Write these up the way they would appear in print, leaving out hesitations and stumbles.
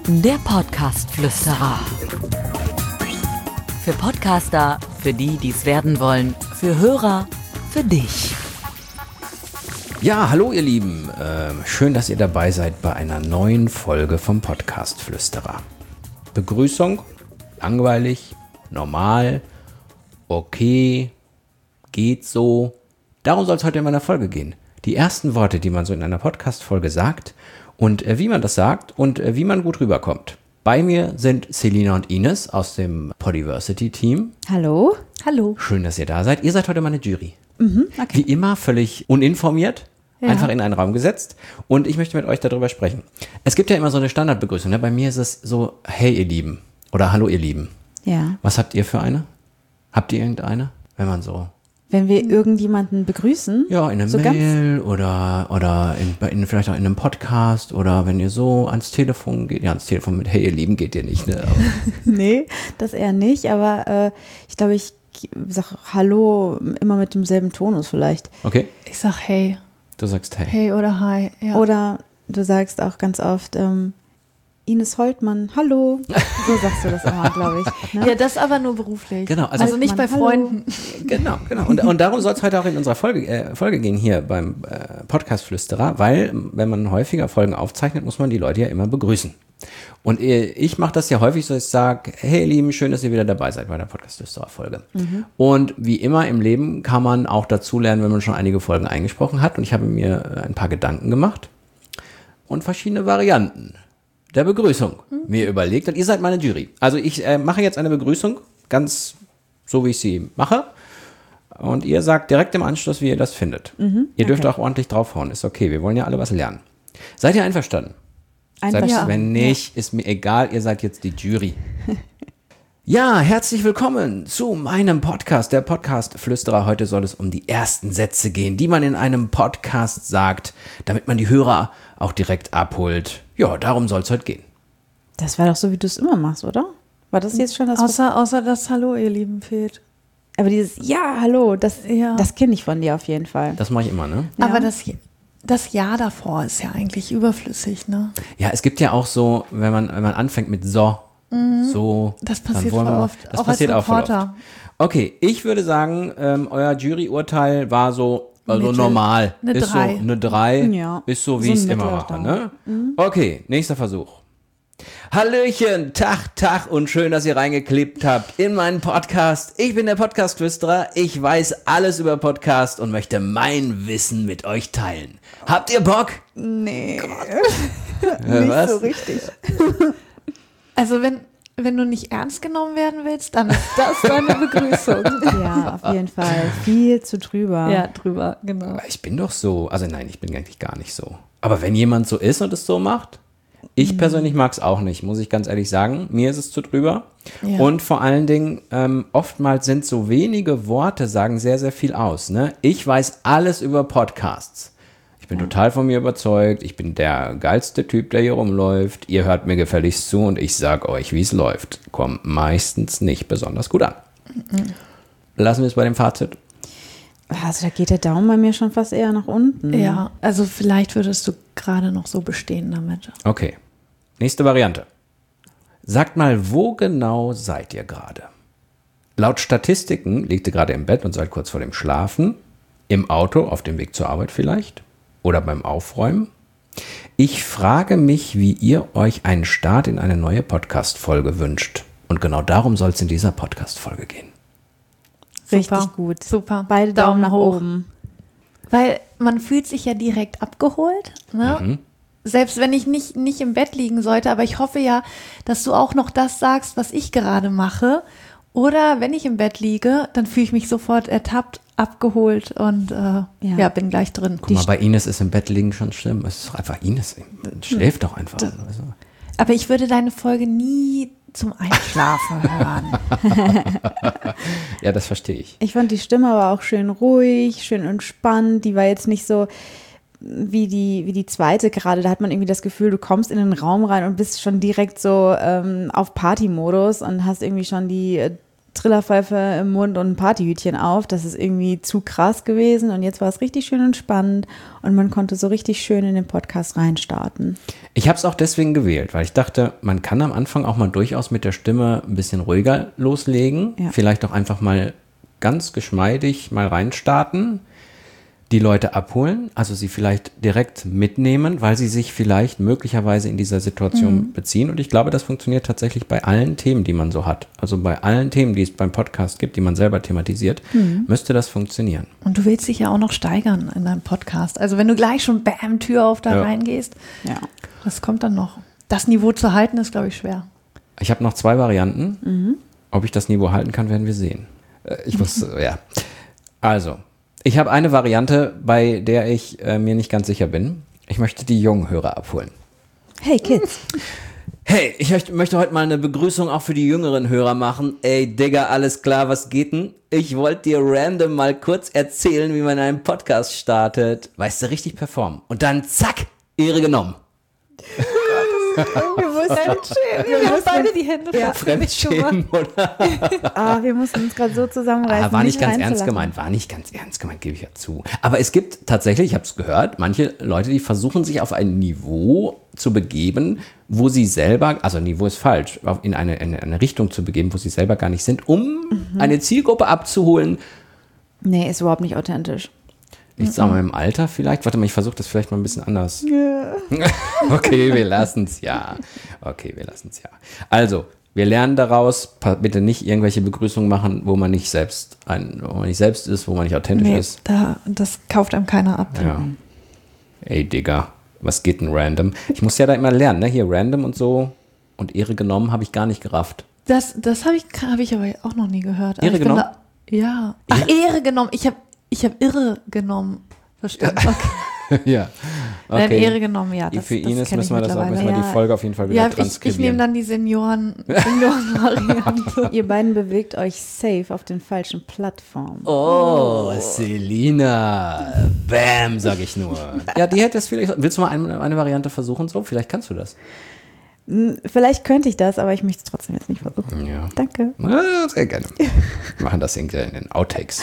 Der Podcast-Flüsterer. Für Podcaster, für die, die es werden wollen, für Hörer, für dich. Ja, hallo ihr Lieben. Schön, dass ihr dabei seid bei einer neuen Folge vom Podcast-Flüsterer. Begrüßung, langweilig, normal, okay, geht so. Darum soll es heute in meiner Folge gehen. Die ersten Worte, die man so in einer Podcast-Folge sagt und wie man das sagt und wie man gut rüberkommt. Bei mir sind Selina und Ines aus dem Podiversity-Team. Hallo. Hallo. Schön, dass ihr da seid. Ihr seid heute meine Jury. Okay. Wie immer völlig uninformiert, einfach in einen Raum gesetzt und ich möchte mit euch darüber sprechen. Es gibt ja immer so eine Standardbegrüßung, ne? Bei mir ist es so, hey ihr Lieben oder hallo ihr Lieben. Ja. Was habt ihr für eine? Habt ihr irgendeine? Wenn man so, Wenn wir irgendjemanden begrüßen. ja, in einer so Mail oder vielleicht auch in einem Podcast oder wenn ihr so ans Telefon geht, ja ans Telefon mit hey ihr Lieben geht ihr nicht, ne? Nee, das eher nicht, aber ich glaube, ich sag Hallo immer mit demselben Tonus vielleicht. Okay, Ich sag hey. du sagst hey. Hey oder hi. Ja. Oder du sagst auch ganz oft Ines Holtmann, hallo. So sagst du das immer, glaube ich. Ne? Ja, das aber nur beruflich. Genau, also nicht bei Hallo. Freunden. Genau. Und darum soll es heute auch in unserer Folge gehen hier beim Podcast-Flüsterer, weil wenn man häufiger Folgen aufzeichnet, muss man die Leute ja immer begrüßen. Und ich mache das ja häufig so, ich sage, hey ihr Lieben, schön, dass ihr wieder dabei seid bei der Podcast-Flüsterer-Folge. Und wie immer im Leben kann man auch dazulernen, wenn man schon einige Folgen eingesprochen hat. Und ich habe mir ein paar Gedanken gemacht und verschiedene Varianten der Begrüßung mir überlegt. Und ihr seid meine Jury. Also ich mache jetzt eine Begrüßung, ganz so wie ich sie mache. Und ihr sagt direkt im Anschluss, wie ihr das findet. Ihr dürft auch ordentlich draufhauen, ist okay. Wir wollen ja alle was lernen. Seid ihr einverstanden? Selbst Einfach. wenn nicht, ist mir egal, ihr seid jetzt die Jury. Ja, herzlich willkommen zu meinem Podcast, der Podcast-Flüsterer. Heute soll es um die ersten Sätze gehen, die man in einem Podcast sagt, damit man die Hörer auch direkt abholt. Ja, darum soll es heute gehen. Das war doch so, wie du es immer machst, oder? War das jetzt schon das? Außer das Hallo, ihr Lieben, fehlt. Aber dieses Ja, hallo, das kenne ich von dir auf jeden Fall. Das mache ich immer, ne? Ja. Aber das Ja davor ist ja eigentlich überflüssig, ne? Ja, es gibt ja auch so, wenn man anfängt mit so, so. Das dann passiert wollen wir- voll oft. Das Auch passiert als auch voll Reporter. oft. Okay, ich würde sagen, euer Juryurteil war so, also Mittel. normal. Eine ist 3. so eine 3, Ja. ist so, So wie ich es ein immer mittlerer mache, ne? Okay, nächster Versuch. Hallöchen, Tag und schön, dass ihr reingeklebt habt in meinen Podcast. Ich bin der Podcast-Flüsterer, ich weiß alles über Podcast und möchte mein Wissen mit euch teilen. Habt ihr Bock? Nee, Nicht was? so richtig. Also wenn du nicht ernst genommen werden willst, dann ist das deine Begrüßung. Ja, auf jeden Fall. Viel zu drüber. Ja, drüber, genau. Ich bin doch so, also nein, ich bin eigentlich gar nicht so. Aber wenn jemand so ist und es so macht, ich persönlich mag es auch nicht, muss ich ganz ehrlich sagen. Mir ist es zu drüber. Ja. Und vor allen Dingen, oftmals sind so wenige Worte, sagen sehr, sehr viel aus. Ne? Ich weiß alles über Podcasts. Ich bin total von mir überzeugt. Ich bin der geilste Typ, der hier rumläuft. Ihr hört mir gefälligst zu und ich sag euch, wie es läuft. Kommt meistens nicht besonders gut an. Lassen wir es bei dem Fazit. Also da geht der Daumen bei mir schon fast eher nach unten. Ja, also vielleicht würdest du gerade noch so bestehen damit. Okay, nächste Variante. Sagt mal, wo genau seid ihr gerade? Laut Statistiken liegt ihr gerade im Bett und seid kurz vor dem Schlafen, im Auto, auf dem Weg zur Arbeit vielleicht oder beim Aufräumen. Ich frage mich, wie ihr euch einen Start in eine neue Podcast-Folge wünscht. Und genau darum soll es in dieser Podcast-Folge gehen. Richtig Super. gut. Super. Beide Daumen nach hoch. oben. Weil man fühlt sich ja direkt abgeholt, ne? Selbst wenn ich nicht im Bett liegen sollte, aber ich hoffe ja, dass du auch noch das sagst, was ich gerade mache. Oder wenn ich im Bett liege, dann fühle ich mich sofort ertappt, abgeholt und bin gleich drin. Guck mal, bei Ines ist im Bett liegen schon schlimm. Es ist doch einfach Ines. Schläft doch einfach. Also. Aber ich würde deine Folge nie zum Einschlafen hören. Ja, das verstehe ich. Ich fand die Stimme aber auch schön ruhig, schön entspannt. Die war jetzt nicht so wie die zweite gerade. Da hat man irgendwie das Gefühl, du kommst in den Raum rein und bist schon direkt so auf Party-Modus und hast irgendwie schon die Trillerpfeife im Mund und ein Partyhütchen auf. Das ist irgendwie zu krass gewesen und jetzt war es richtig schön und spannend und man konnte so richtig schön in den Podcast reinstarten. Ich habe es auch deswegen gewählt, weil ich dachte, man kann am Anfang auch mal durchaus mit der Stimme ein bisschen ruhiger loslegen. Ja. Vielleicht auch einfach mal ganz geschmeidig mal reinstarten, die Leute abholen, also sie vielleicht direkt mitnehmen, weil sie sich vielleicht möglicherweise in dieser Situation beziehen. Und ich glaube, das funktioniert tatsächlich bei allen Themen, die man so hat. Also bei allen Themen, die es beim Podcast gibt, die man selber thematisiert, müsste das funktionieren. Und du willst dich ja auch noch steigern in deinem Podcast. Also wenn du gleich schon bam, Tür auf da reingehst, Ja. was kommt dann noch? Das Niveau zu halten ist, glaube ich, schwer. Ich habe noch 2 Varianten. Ob ich das Niveau halten kann, werden wir sehen. Ich muss, ja. Also, ich habe eine Variante, bei der ich mir nicht ganz sicher bin. Ich möchte die jungen Hörer abholen. Hey Kids. Hey, ich möchte heute mal eine Begrüßung auch für die jüngeren Hörer machen. Ey, Digga, alles klar, was geht denn? Ich wollte dir random mal kurz erzählen, wie man einen Podcast startet. Weißt du, richtig performen. Und dann zack, Ehre genommen. Wir haben beide die Hände Fremdschämen, oder? Wir mussten uns gerade so zusammenreißen. War nicht ganz ernst reinzulachen. gemeint, gebe ich ja zu. Aber es gibt tatsächlich, ich habe es gehört, manche Leute, die versuchen sich auf ein Niveau zu begeben, wo sie selber, also Niveau ist falsch, in eine Richtung zu begeben, wo sie selber gar nicht sind, um eine Zielgruppe abzuholen. Nee, ist überhaupt nicht authentisch. Ich sag mal im Alter vielleicht. Warte mal, ich versuche das vielleicht mal ein bisschen anders. Ja. Okay, wir lassen es ja. Also, wir lernen daraus, bitte nicht irgendwelche Begrüßungen machen, wo man nicht selbst ist, wo man nicht authentisch ist. Das kauft einem keiner ab. Ja. Ey, Digga, was geht denn random? Ich muss ja da immer lernen, ne? Hier random und so. Und Ehre genommen habe ich gar nicht gerafft. Das habe ich aber auch noch nie gehört. Ehre genommen? Ja. Ach, Ehre genommen. Ich hab irre genommen. Verstanden. Okay. Ja. Okay. Nein, Ehre genommen, ja. Für Ines müssen wir die Folge auf jeden Fall wieder transkribieren. Ich nehme dann die Senioren-Variante. Ihr beiden bewegt euch safe auf den falschen Plattformen. Oh, Selina. Bam, sag ich nur. Ja, die hätte es vielleicht. Willst du mal eine Variante versuchen? So, vielleicht kannst du das. Vielleicht könnte ich das, aber ich möchte es trotzdem jetzt nicht versuchen. Ja. Danke. Sehr gerne. Wir machen das in den Outtakes.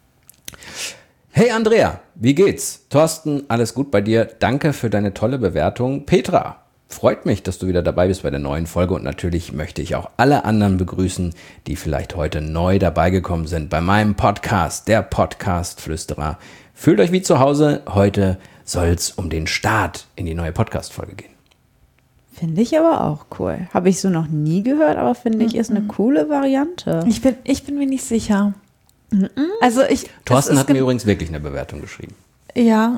Hey Andrea, wie geht's? Thorsten, alles gut bei dir? Danke für deine tolle Bewertung. Petra, freut mich, dass du wieder dabei bist bei der neuen Folge und natürlich möchte ich auch alle anderen begrüßen, die vielleicht heute neu dabei gekommen sind bei meinem Podcast, der Podcast-Flüsterer. Fühlt euch wie zu Hause, heute soll's um den Start in die neue Podcast-Folge gehen. Finde ich aber auch cool. Habe ich so noch nie gehört, aber finde ich, ist eine coole Variante. Ich bin mir nicht sicher. Also Thorsten hat mir übrigens wirklich eine Bewertung geschrieben. Ja.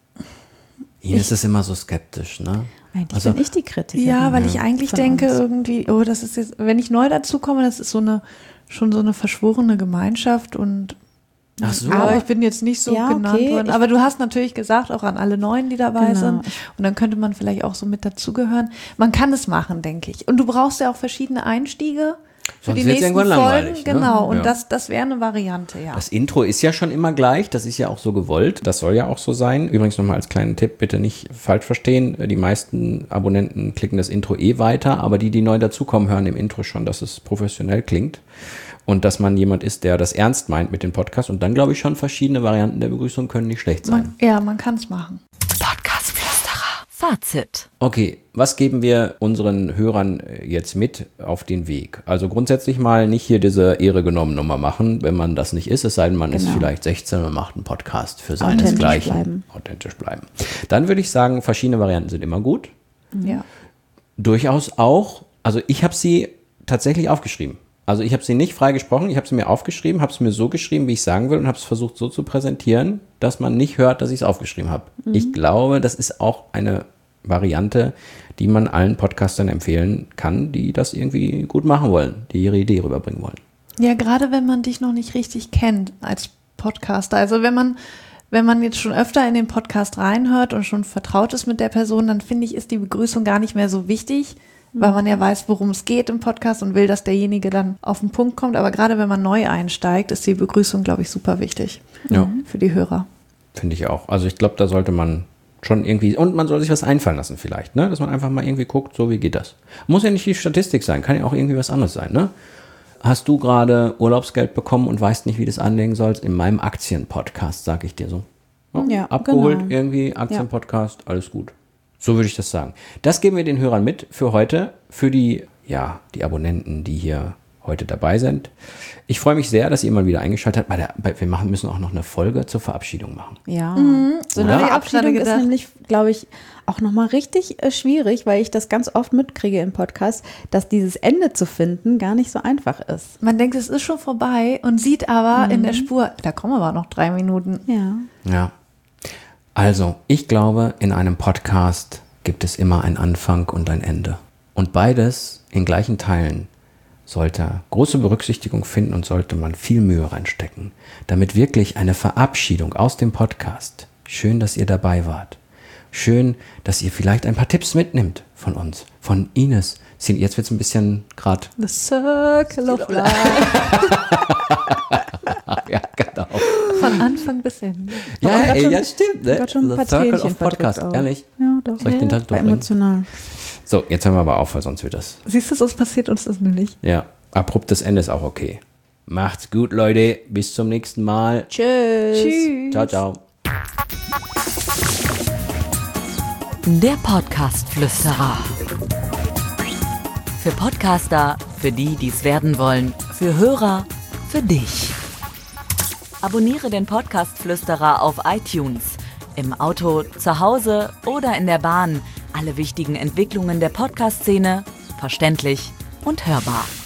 Ines ist immer so skeptisch, ne? Eigentlich bin ich die Kritikerin. Ja, weil ich eigentlich denke irgendwie, das ist jetzt, wenn ich neu dazu komme, das ist schon so eine verschworene Gemeinschaft und ach so. Aber ich bin jetzt nicht so genannt worden. Aber du hast natürlich gesagt, auch an alle Neuen, die dabei sind. Und dann könnte man vielleicht auch so mit dazugehören. Man kann es machen, denke ich. Und du brauchst ja auch verschiedene Einstiege für die nächsten Folgen. Genau, und das wäre eine Variante, ja. Das Intro ist ja schon immer gleich, das ist ja auch so gewollt, das soll ja auch so sein. Übrigens nochmal als kleinen Tipp, bitte nicht falsch verstehen, die meisten Abonnenten klicken das Intro weiter, aber die neu dazukommen, hören im Intro schon, dass es professionell klingt und dass man jemand ist, der das ernst meint mit dem Podcast und dann glaube ich schon, verschiedene Varianten der Begrüßung können nicht schlecht sein. Man kann es machen. Podcast-Flüsterer. Fazit. Okay, was geben wir unseren Hörern jetzt mit auf den Weg? Also grundsätzlich mal nicht hier diese Ehre genommen Nummer machen, wenn man das nicht ist, es sei denn, man ist vielleicht 16 und macht einen Podcast für seinesgleichen. Authentisch bleiben. Dann würde ich sagen, verschiedene Varianten sind immer gut. Ja. Durchaus auch, also ich habe sie tatsächlich aufgeschrieben. Also ich habe sie nicht frei gesprochen, ich habe sie mir aufgeschrieben, habe es mir so geschrieben, wie ich sagen will und habe es versucht so zu präsentieren, dass man nicht hört, dass ich es aufgeschrieben habe. Ich glaube, das ist auch eine Variante, die man allen Podcastern empfehlen kann, die das irgendwie gut machen wollen, die ihre Idee rüberbringen wollen. Ja, gerade wenn man dich noch nicht richtig kennt als Podcaster. Also wenn man jetzt schon öfter in den Podcast reinhört und schon vertraut ist mit der Person, dann finde ich, ist die Begrüßung gar nicht mehr so wichtig, weil man ja weiß, worum es geht im Podcast und will, dass derjenige dann auf den Punkt kommt. Aber gerade wenn man neu einsteigt, ist die Begrüßung, glaube ich, super wichtig für die Hörer. Finde ich auch. Also ich glaube, da sollte man schon irgendwie, und man soll sich was einfallen lassen vielleicht, ne? Dass man einfach mal irgendwie guckt, so wie geht das. Muss ja nicht die Statistik sein, kann ja auch irgendwie was anderes sein, ne? hast du gerade Urlaubsgeld bekommen und weißt nicht, wie du es anlegen sollst? In meinem Aktienpodcast, sage ich dir so. Ja, abgeholt, genau. irgendwie, Aktienpodcast, alles gut. So würde ich das sagen. Das geben wir den Hörern mit für heute, für die Abonnenten, die hier heute dabei sind. Ich freue mich sehr, dass ihr mal wieder eingeschaltet habt. Wir müssen auch noch eine Folge zur Verabschiedung machen. Ja, so Oder? eine Ich hab Verabschiedung gerade ist gedacht. nämlich, glaube ich, auch nochmal richtig schwierig, weil ich das ganz oft mitkriege im Podcast, dass dieses Ende zu finden gar nicht so einfach ist. Man denkt, es ist schon vorbei und sieht aber in der Spur, da kommen aber noch 3 Minuten. Ja. Ja. Also, ich glaube, in einem Podcast gibt es immer einen Anfang und ein Ende. Und beides in gleichen Teilen sollte große Berücksichtigung finden und sollte man viel Mühe reinstecken, damit wirklich eine Verabschiedung aus dem Podcast. Schön, dass ihr dabei wart. Schön, dass ihr vielleicht ein paar Tipps mitnimmt von uns, von Ines. Jetzt wird es ein bisschen gerade. The Circle of Life. Ja, genau. Von Anfang bis Ende. Ja, stimmt. Ne? Gott, schon ein The paar Circle Tränchen of Podcast, verdrückt auch. ehrlich. Ja, doch. Soll ich den Tag War durchbringen? emotional. So, jetzt hören wir aber auf, weil sonst wird das. Siehst du, sonst passiert uns das nämlich. Ja, abruptes Ende ist auch okay. Macht's gut, Leute. Bis zum nächsten Mal. Tschüss. Ciao, ciao. Der Podcast-Flüsterer. Für Podcaster, für die, die es werden wollen, für Hörer, für dich. Abonniere den Podcast-Flüsterer auf iTunes. Im Auto, zu Hause oder in der Bahn. Alle wichtigen Entwicklungen der Podcast-Szene verständlich und hörbar.